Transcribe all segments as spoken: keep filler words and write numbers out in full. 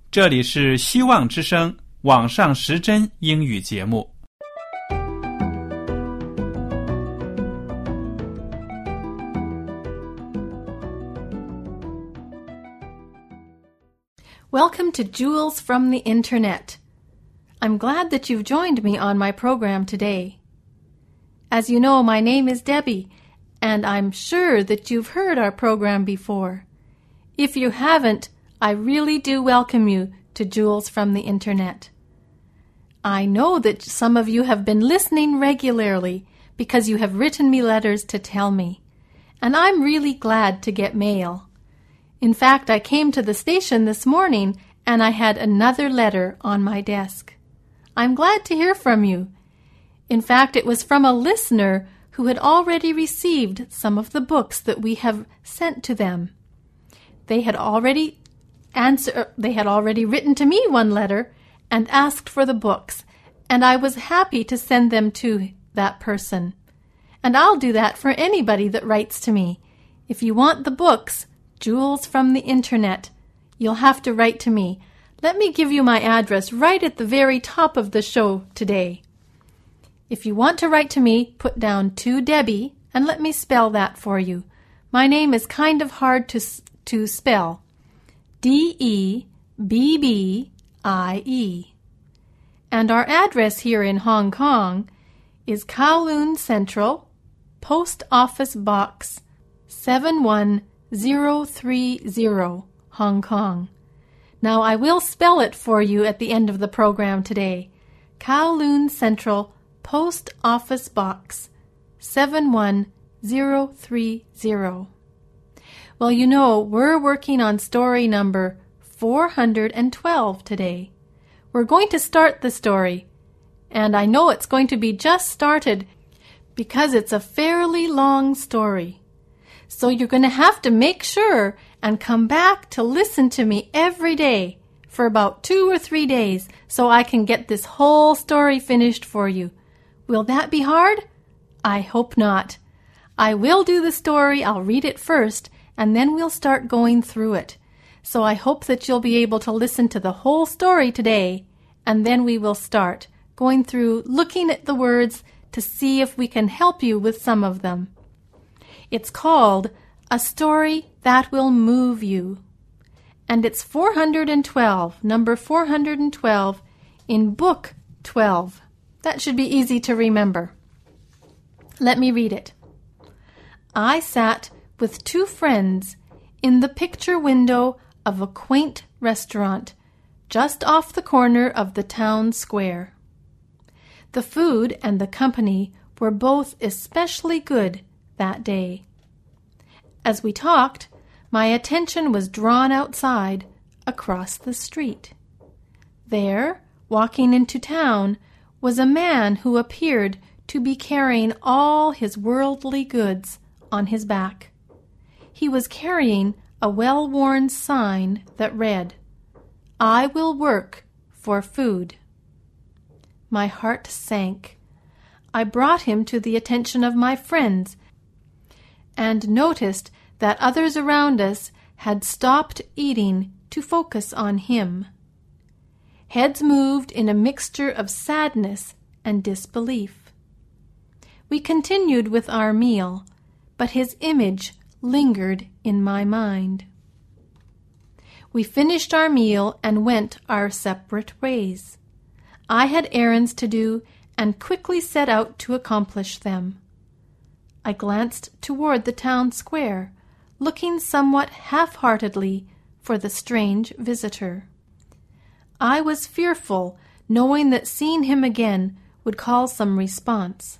这里是希望之声网上时针英语节目。 Welcome to Jewels from the Internet. I'm glad that you've joined me on my program today. As you know, my name is Debbie, and I'm sure that you've heard our program before. If you haven't, I really do welcome you to Jewels from the Internet. I know that some of you have been listening regularly because you have written me letters to tell me, and I'm really glad to get mail. In fact, I came to the station this morning and I had another letter on my desk. I'm glad to hear from you. In fact, it was from a listener who had already received some of the books that we have sent to them. They had already answer, they had already written to me one letter and asked for the books, and I was happy to send them to that person. And I'll do that for anybody that writes to me. If you want the books, Jewels from the Internet, you'll have to write to me. Let me give you my address right at the very top of the show today. If you want to write to me, put down to Debbie and let me spell that for you. My name is kind of hard to to spell. D E B B I E. And our address here in Hong Kong is Kowloon Central, Post Office Box seven one zero three zero, Hong Kong. Now I will spell it for you at the end of the program today. Kowloon Central, Post Office Box seven one zero three zero. Well, you know, we're working on story number four hundred twelve today. We're going to start the story, and I know it's going to be just started because it's a fairly long story. So you're going to have to make sure and come back to listen to me every day for about two or three days so I can get this whole story finished for you. Will that be hard? I hope not. I will do the story. I'll read it first, and then we'll start going through it. So I hope that you'll be able to listen to the whole story today, and then we will start going through looking at the words to see if we can help you with some of them. It's called A Story That Will Move You. And it's four hundred twelve, number four hundred twelve in Book twelve. That should be easy to remember. Let me read it. I sat with two friends in the picture window of a quaint restaurant just off the corner of the town square. The food and the company were both especially good that day. As we talked, my attention was drawn outside, across the street. There, walking into town, was a man who appeared to be carrying all his worldly goods on his back. He was carrying a well-worn sign that read, "I will work for food." My heart sank. I brought him to the attention of my friends and noticed that others around us had stopped eating to focus on him. Heads moved in a mixture of sadness and disbelief. We continued with our meal, but his image lingered in my mind. We finished our meal and went our separate ways. I had errands to do and quickly set out to accomplish them. I glanced toward the town square, looking somewhat half-heartedly for the strange visitor. I was fearful, knowing that seeing him again would call some response.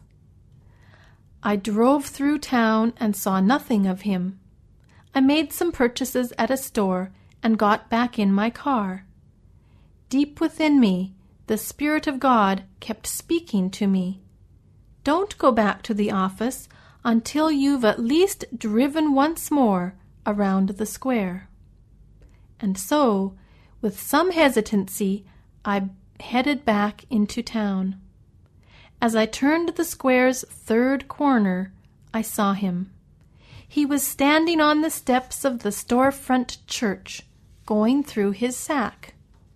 I drove through town and saw nothing of him. I made some purchases at a store and got back in my car. Deep within me, the Spirit of God kept speaking to me. Don't go back to the office until you've at least driven once more around the square. And so, with some hesitancy, I headed back into town. As I turned the square's third corner, I saw him. He was standing on the steps of the storefront church, going through his sack.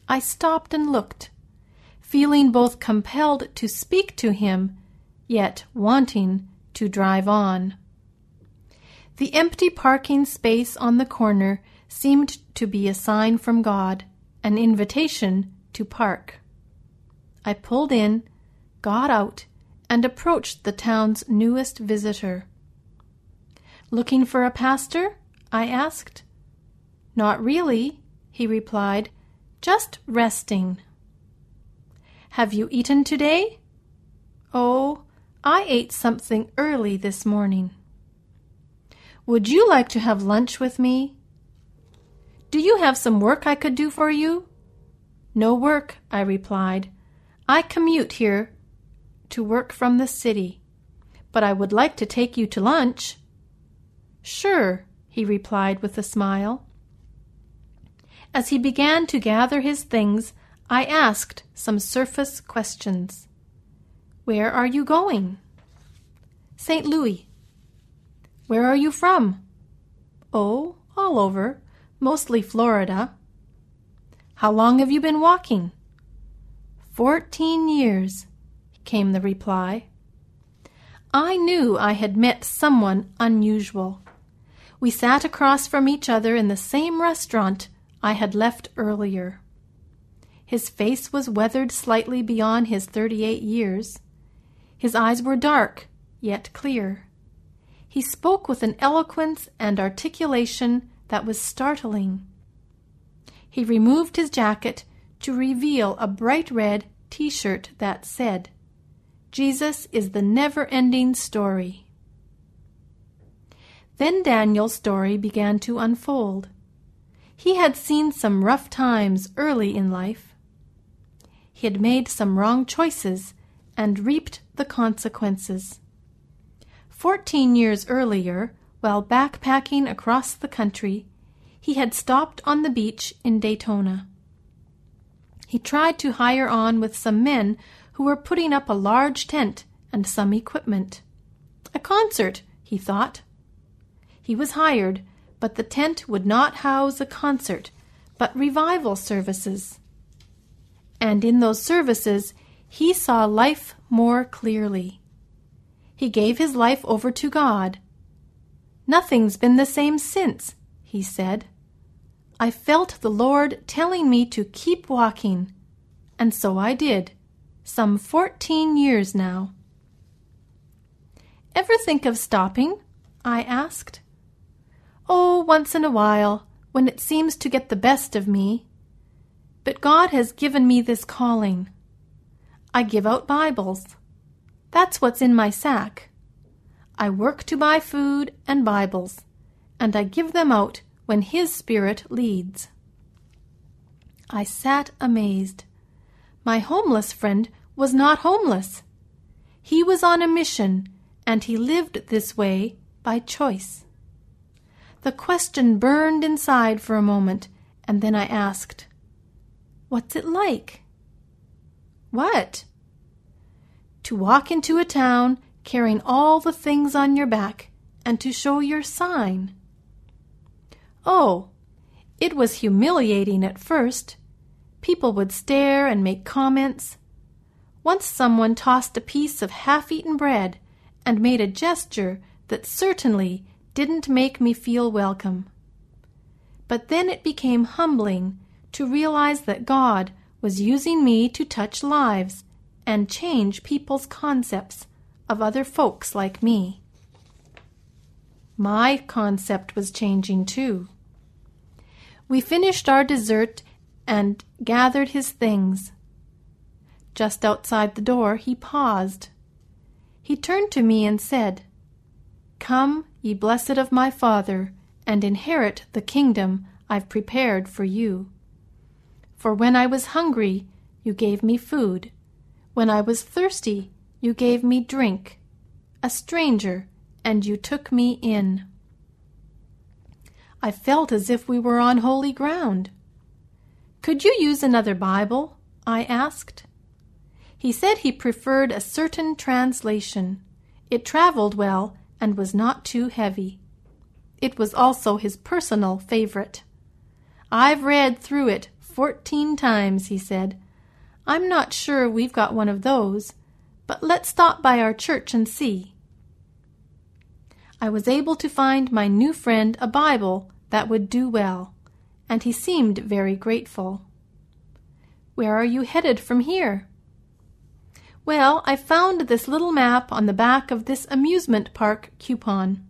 I stopped and looked, feeling both compelled to speak to him, yet wanting to drive on. The empty parking space on the corner seemed to be a sign from God, an invitation to park. I pulled in, got out, and approached the town's newest visitor. "Looking for a pastor?" I asked. "Not really," he replied, "just resting." "Have you eaten today?" "Oh, I ate something early this morning." "Would you like to have lunch with me?" "Do you have some work I could do for you?" "No work," I replied. "I commute here to work from the city, but I would like to take you to lunch." "Sure," he replied with a smile. As he began to gather his things, I asked some surface questions. "Where are you going?" "Saint Louis." "Where are you from?" "Oh, all over, mostly Florida." "How long have you been walking?" Fourteen years, came the reply. I knew I had met someone unusual. We sat across from each other in the same restaurant I had left earlier. His face was weathered slightly beyond his thirty-eight years. His eyes were dark, yet clear. He spoke with an eloquence and articulation that was startling. He removed his jacket to reveal a bright red T-shirt that said, "Jesus is the never-ending story." Then Daniel's story began to unfold. He had seen some rough times early in life. He had made some wrong choices and reaped the consequences. Fourteen years earlier, while backpacking across the country, he had stopped on the beach in Daytona. He tried to hire on with some men who were putting up a large tent and some equipment. A concert, he thought. He was hired, but the tent would not house a concert, but revival services. And in those services, he saw life more clearly. He gave his life over to God. "Nothing's been the same since," he said. "I felt the Lord telling me to keep walking, and so I did, some fourteen years now." "Ever think of stopping?" I asked. "Oh, once in a while, when it seems to get the best of me. But God has given me this calling. I give out Bibles. That's what's in my sack. I work to buy food and Bibles, and I give them out when His Spirit leads." I sat amazed. My homeless friend was not homeless. He was on a mission, and he lived this way by choice. The question burned inside for a moment, and then I asked, "What's it like?" "What?" "To walk into a town carrying all the things on your back and to show your sign." "Oh, it was humiliating at first. People would stare and make comments. Once someone tossed a piece of half-eaten bread and made a gesture that certainly didn't make me feel welcome. But then it became humbling to realize that God was using me to touch lives and change people's concepts of other folks like me. My concept was changing too. We finished our dessert and gathered his things. Just outside the door he paused. He turned to me and said, "Come, ye blessed of my Father, and inherit the kingdom I've prepared for you. For when I was hungry, you gave me food. When I was thirsty, you gave me drink. A stranger, and you took me in." I felt as if we were on holy ground. "Could you use another Bible?" I asked. He said he preferred a certain translation. It traveled well and was not too heavy. It was also his personal favorite. I've read through it fourteen times, he said. I'm not sure we've got one of those, but let's stop by our church and see. I was able to find my new friend a Bible that would do well, and he seemed very grateful. Where are you headed from here? Well, I found this little map on the back of this amusement park coupon.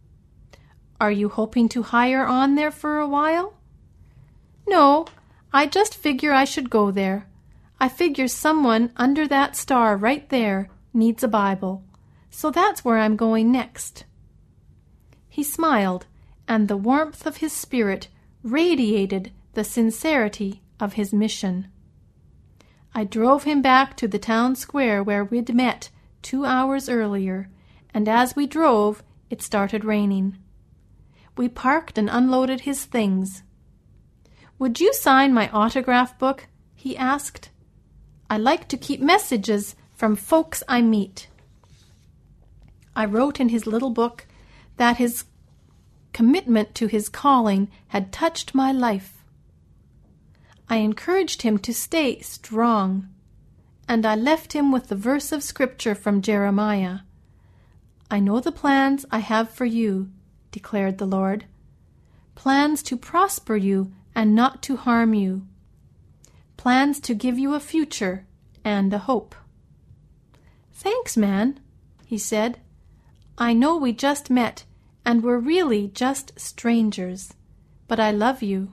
Are you hoping to hire on there for a while? No, I just figure I should go there. I figure someone under that star right there needs a Bible, so that's where I'm going next. He smiled, and the warmth of his spirit radiated the sincerity of his mission. I drove him back to the town square where we'd met two hours earlier, and as we drove, it started raining. We parked and unloaded his things. Would you sign my autograph book? He asked. I like to keep messages from folks I meet. I wrote in his little book that his commitment to his calling had touched my life. I encouraged him to stay strong, and I left him with the verse of Scripture from Jeremiah. I know the plans I have for you, declared the Lord, plans to prosper you and not to harm you, plans to give you a future and a hope. Thanks, man, he said. I know we just met, and we're really just strangers, but I love you.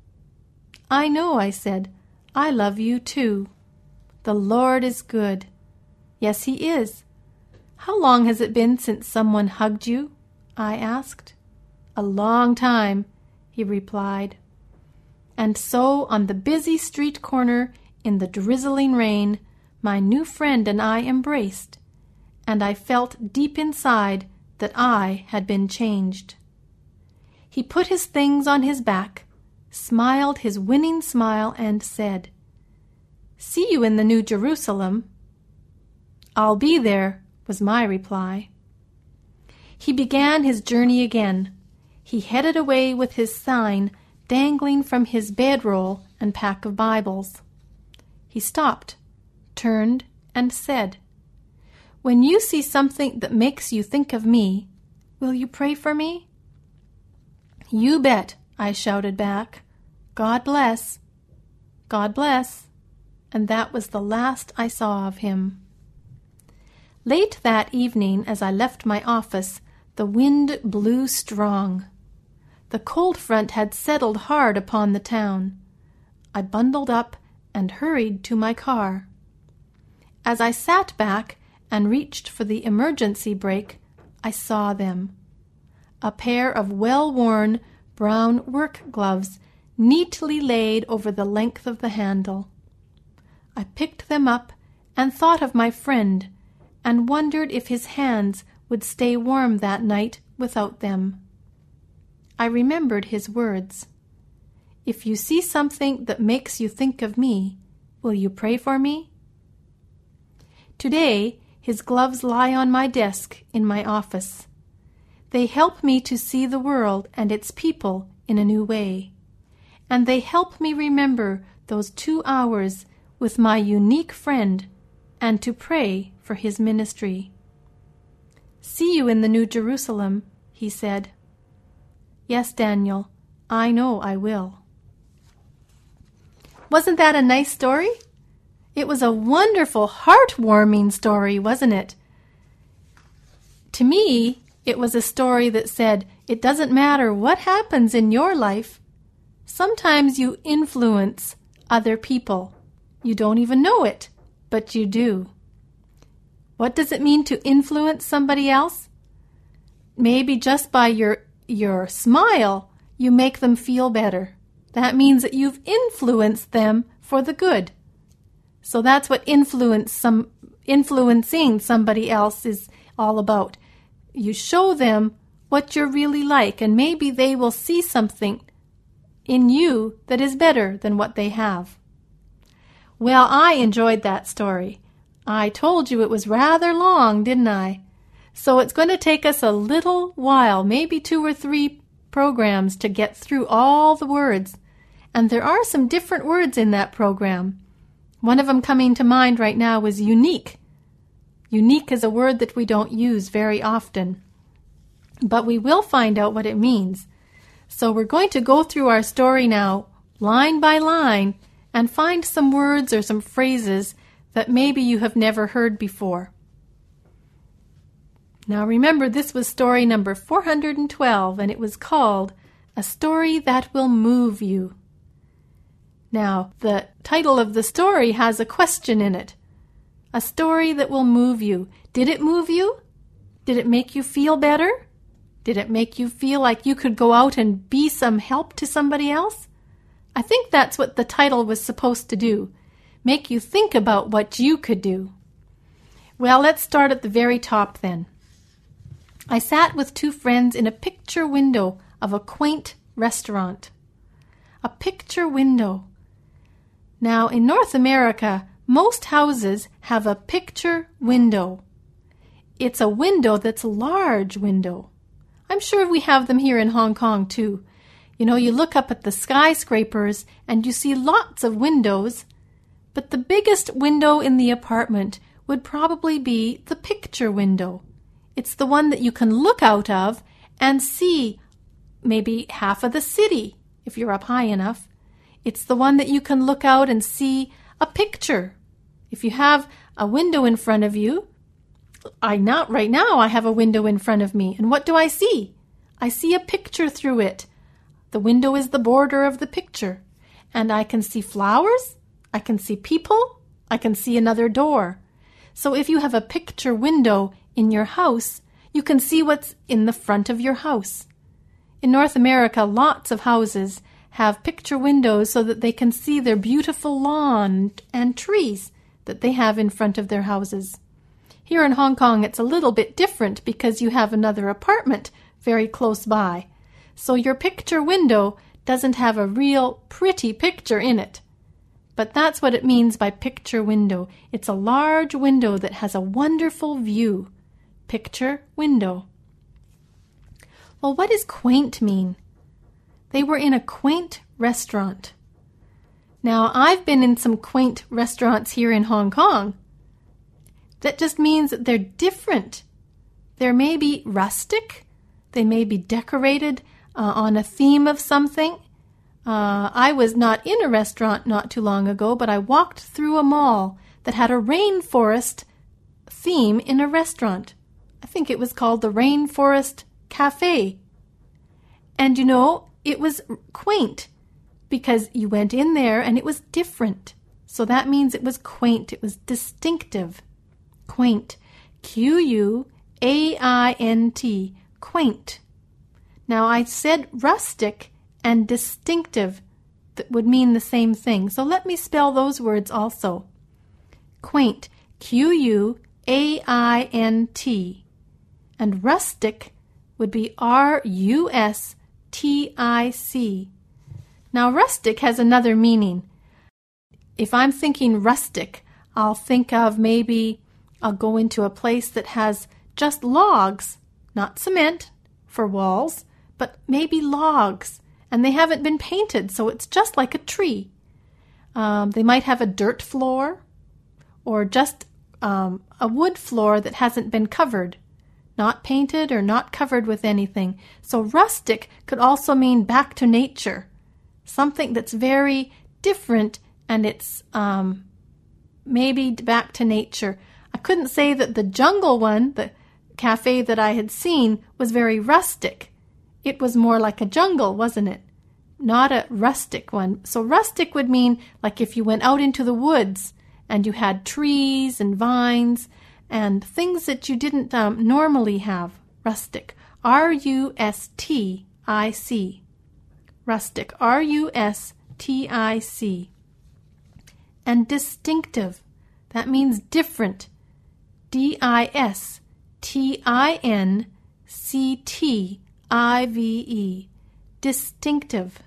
I know, I said. I love you too. The Lord is good. Yes, he is. How long has it been since someone hugged you? I asked. A long time, he replied. And so, on the busy street corner, in the drizzling rain, my new friend and I embraced, and I felt deep inside that I had been changed. He put his things on his back, smiled his winning smile, and said, See you in the New Jerusalem. I'll be there, was my reply. He began his journey again. He headed away with his sign dangling from his bedroll and pack of Bibles. He stopped, turned, and said, When you see something that makes you think of me, will you pray for me? You bet, I shouted back. God bless. God bless. And that was the last I saw of him. Late that evening, as I left my office, the wind blew strong. The cold front had settled hard upon the town. I bundled up and hurried to my car. As I sat back and reached for the emergency brake, I saw them. A pair of well-worn brown work gloves neatly laid over the length of the handle. I picked them up and thought of my friend and wondered if his hands would stay warm that night without them. I remembered his words. If you see something that makes you think of me, will you pray for me? Today, his gloves lie on my desk in my office. They help me to see the world and its people in a new way. And they help me remember those two hours with my unique friend and to pray for his ministry. See you in the New Jerusalem, he said. Yes, Daniel, I know I will. Wasn't that a nice story? It was a wonderful, heartwarming story, wasn't it? To me, it was a story that said, it doesn't matter what happens in your life. Sometimes you influence other people. You don't even know it, but you do. What does it mean to influence somebody else? Maybe just by your your smile, you make them feel better. That means that you've influenced them for the good. So that's what influence some influencing somebody else is all about. You show them what you're really like, and maybe they will see something in you that is better than what they have. Well, I enjoyed that story. I told you it was rather long, didn't I? So it's going to take us a little while, maybe two or three programs, to get through all the words. And there are some different words in that program. One of them coming to mind right now is unique. Unique is a word that we don't use very often, but we will find out what it means. So we're going to go through our story now, line by line, and find some words or some phrases that maybe you have never heard before. Now remember, this was story number four hundred twelve, and it was called A Story That Will Move You. Now, the title of the story has a question in it. A story that will move you. Did it move you? Did it make you feel better? Did it make you feel like you could go out and be some help to somebody else? I think that's what the title was supposed to do. Make you think about what you could do. Well, let's start at the very top then. I sat with two friends in a picture window of a quaint restaurant. A picture window. Now, in North America, most houses have a picture window. It's a window that's a large window. I'm sure we have them here in Hong Kong too. You know, you look up at the skyscrapers and you see lots of windows, but the biggest window in the apartment would probably be the picture window. It's the one that you can look out of and see maybe half of the city, if you're up high enough. It's the one that you can look out and see a picture. If you have a window in front of you, I not right now I have a window in front of me, and what do I see? I see a picture through it. The window is the border of the picture, and I can see flowers, I can see people, I can see another door. So if you have a picture window in your house, you can see what's in the front of your house. In North America, lots of houses have picture windows so that they can see their beautiful lawn and trees that they have in front of their houses. Here in Hong Kong, it's a little bit different because you have another apartment very close by. So your picture window doesn't have a real pretty picture in it. But that's what it means by picture window. It's a large window that has a wonderful view. Picture window. Well, what does quaint mean? They were in a quaint restaurant. Now, I've been in some quaint restaurants here in Hong Kong. That just means that they're different. They're maybe rustic. They may be decorated uh, on a theme of something. Uh, I was not in a restaurant not too long ago, but I walked through a mall that had a rainforest theme in a restaurant. I think it was called the Rainforest Cafe. And you know, it was quaint because you went in there and it was different. So that means it was quaint. It was distinctive. Quaint. Q U A I N T. Quaint. Now I said rustic and distinctive that would mean the same thing. So let me spell those words also. Quaint. Q U A I N T. And rustic would be R U S T I C. Now, rustic has another meaning. If I'm thinking rustic, I'll think of maybe I'll go into a place that has just logs, not cement for walls, but maybe logs, and they haven't been painted, so it's just like a tree. Um, they might have a dirt floor or just um, a wood floor that hasn't been covered. Not painted or not covered with anything. So rustic could also mean back to nature, something that's very different and it's um, maybe back to nature. I couldn't say that the jungle one, the cafe that I had seen, was very rustic. It was more like a jungle, wasn't it? Not a rustic one. So rustic would mean like if you went out into the woods and you had trees and vines and things that you didn't um, normally have. Rustic. R U S T I C. Rustic. R U S T I C. And distinctive. That means different. D I S T I N C T I V E. Distinctive.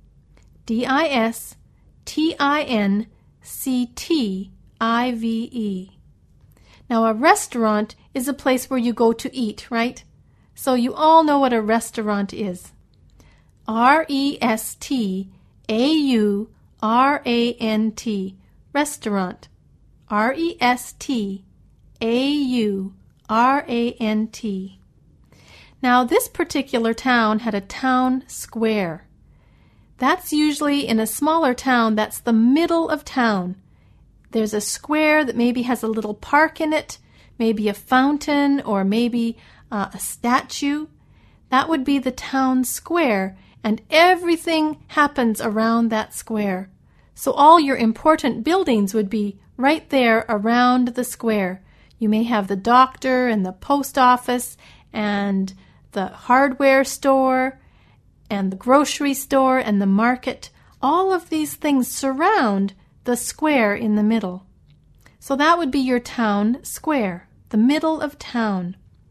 D I S T I N C T I V E. Now, a restaurant is a place where you go to eat, right? So you all know what a restaurant is. R E S T A U R A N T, restaurant, R E S T A U R A N T. Now, this particular town had a town square. That's usually in a smaller town, that's the middle of town. There's a square that maybe has a little park in it, maybe a fountain, or maybe uh, a statue. That would be the town square, and everything happens around that square. So all your important buildings would be right there around the square. You may have the doctor and the post office and the hardware store and the grocery store and the market. All of these things surround the square in the middle. So that would be your town square, the middle of town.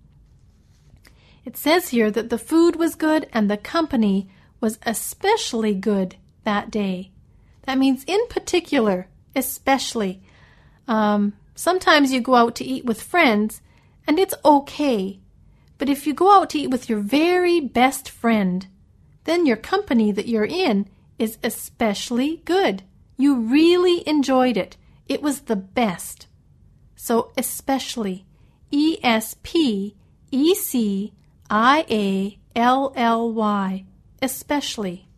It says here that the food was good and the company was especially good that day. That means in particular, especially. Um, sometimes you go out to eat with friends and it's okay. But if you go out to eat with your very best friend, then your company that you're in is especially good. You really enjoyed it. It was the best. So especially, E S P E C I A L L Y, especially.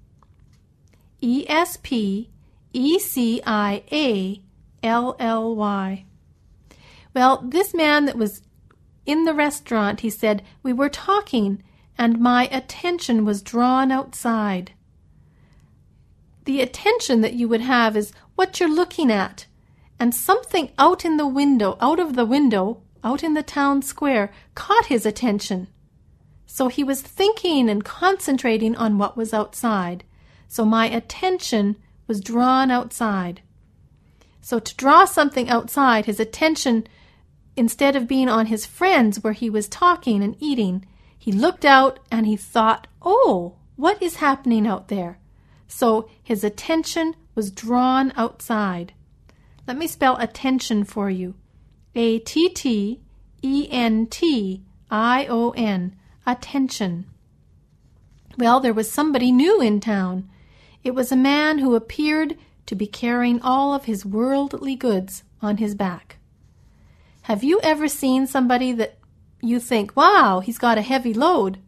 E S P E C I A L L Y. Well, this man that was in the restaurant, he said, we were talking and my attention was drawn outside. The attention that you would have is what you're looking at. And something out in the window, out of the window, out in the town square, caught his attention. So he was thinking and concentrating on what was outside. So my attention was drawn outside. So to draw something outside, his attention, instead of being on his friends where he was talking and eating, he looked out and he thought, oh, what is happening out there? So his attention was drawn outside. Let me spell attention for you. A T T E N T I O N, attention. Well, there was somebody new in town. It was a man who appeared to be carrying all of his worldly goods on his back. Have you ever seen somebody that you think, wow, he's got a heavy load?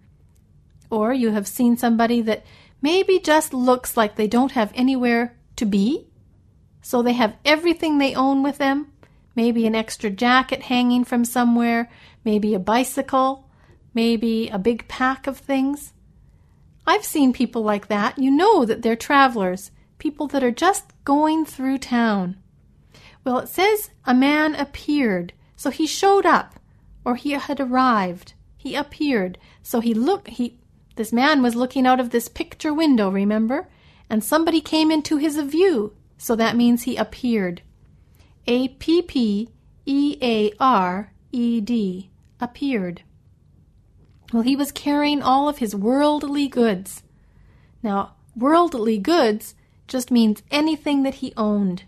Or you have seen somebody that maybe just looks like they don't have anywhere to be? So they have everything they own with them, maybe an extra jacket hanging from somewhere, maybe a bicycle, maybe a big pack of things. I've seen people like that. You know that they're travelers, people that are just going through town. Well, it says a man appeared, so he showed up, or he had arrived. He appeared, so he looked, he, this man was looking out of this picture window, remember? And somebody came into his view, so that means he appeared. A P P E A R E D, appeared. Well, he was carrying all of his worldly goods. Now, worldly goods just means anything that he owned.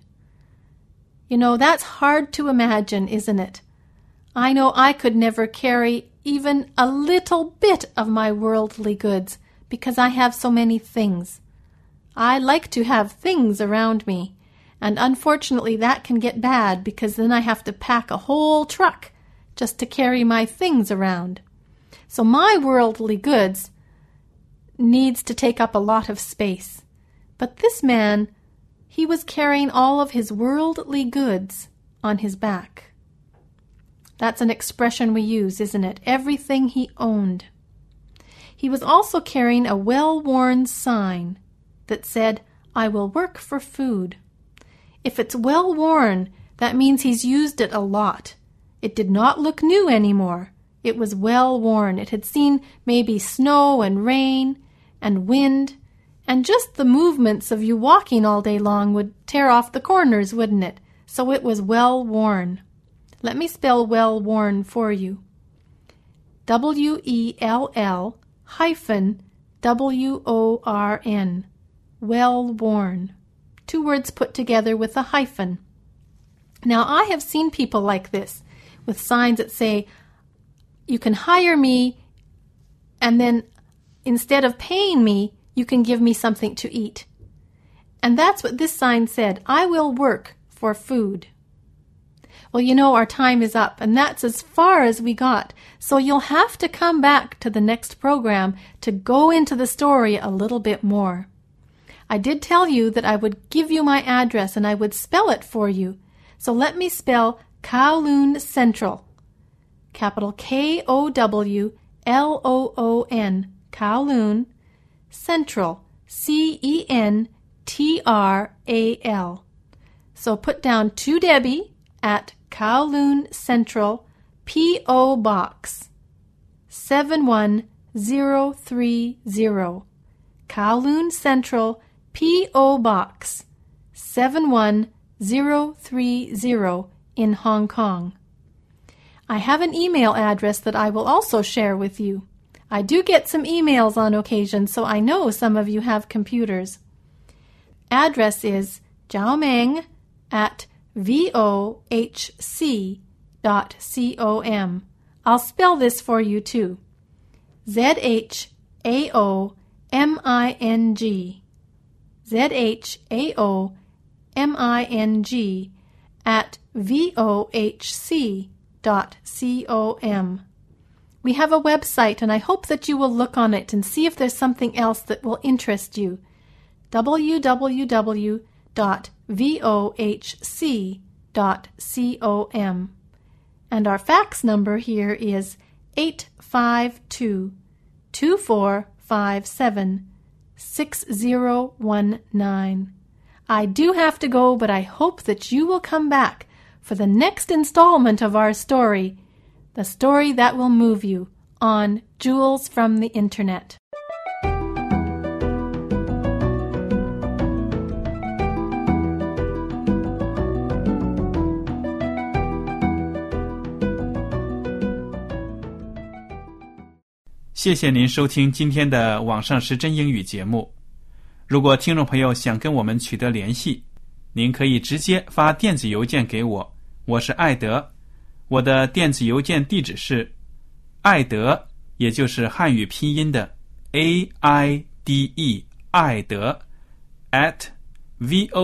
You know, that's hard to imagine, isn't it? I know I could never carry even a little bit of my worldly goods because I have so many things. I like to have things around me, and unfortunately that can get bad because then I have to pack a whole truck just to carry my things around. So my worldly goods needs to take up a lot of space. But this man, he was carrying all of his worldly goods on his back. That's an expression we use, isn't it? Everything he owned. He was also carrying a well-worn sign that said, I will work for food. If it's well-worn, that means he's used it a lot. It did not look new anymore. It was well-worn. It had seen maybe snow and rain and wind, and just the movements of you walking all day long would tear off the corners, wouldn't it? So it was well-worn. Let me spell well-worn for you. W E L L hyphen W O R N. Well-worn. Two words put together with a hyphen. Now, I have seen people like this with signs that say, you can hire me, and then instead of paying me, you can give me something to eat. And that's what this sign said, I will work for food. Well, you know, our time is up, and that's as far as we got. So you'll have to come back to the next program to go into the story a little bit more. I did tell you that I would give you my address and I would spell it for you. So let me spell Kowloon Central. Capital K O W L O O N, Kowloon Central, C E N T R A L. So put down to Debbie at Kowloon Central, P O Box seven one zero three zero. Kowloon Central, P O Box seven one zero three zero in Hong Kong. I have an email address that I will also share with you. I do get some emails on occasion, so I know some of you have computers. Address is jiaomeng at vohc dot com. I'll spell this for you too. Z H A O M I N G. Z H A O M I N G at vohc dot com. We have a website, and I hope that you will look on it and see if there's something else that will interest you. w w w dot vohc dot com. And our fax number here is eight five two, two four five seven, six zero one nine. I do have to go, but I hope that you will come back for the next installment of our story, the story that will move you, on Jewels from the Internet. 谢谢您收听今天的网上时真英语节目。如果听众朋友想跟我们取得联系，您可以直接发电子邮件给我，我是艾德，我的电子邮件地址是艾德，也就是汉语拼音的 A I D E 艾德 at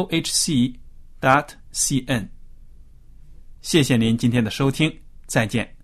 vohc dot cn。谢谢您今天的收听，再见。